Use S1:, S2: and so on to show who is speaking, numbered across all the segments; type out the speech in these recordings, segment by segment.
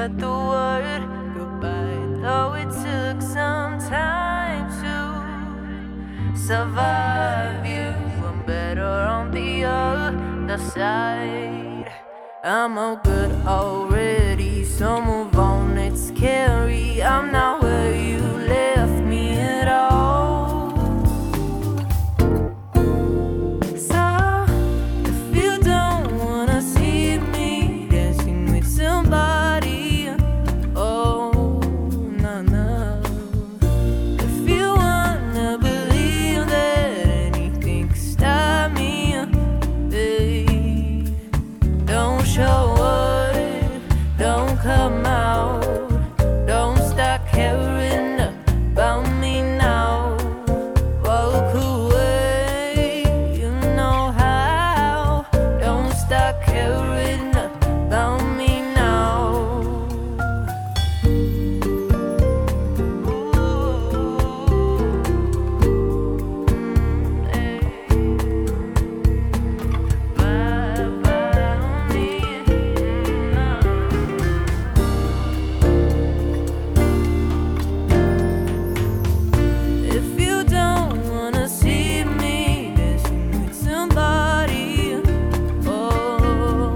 S1: heard the word goodbye, though it took some time to survive you. I'm better on the other side. I'm all good already, so move on, it's scary. I'm not where you left me at all. So if you don't wanna see me dancing with somebody, oh no, no. If you wanna believe that anything can stop me, babe, don't show up, don't come out, don't start caring about me now. Walk away, you know how. Don't start caring about me now. Bye bye on me now. If you don't wanna see me dancing with somebody, oh,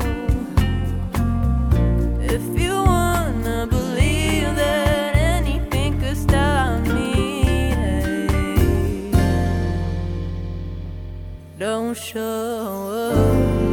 S1: if you wanna believe that anything could stop me, hey, don't show up.